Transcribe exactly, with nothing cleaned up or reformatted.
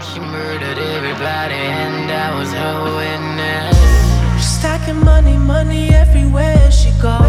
She murdered everybody and I was her witness. Stacking money, money everywhere she goes.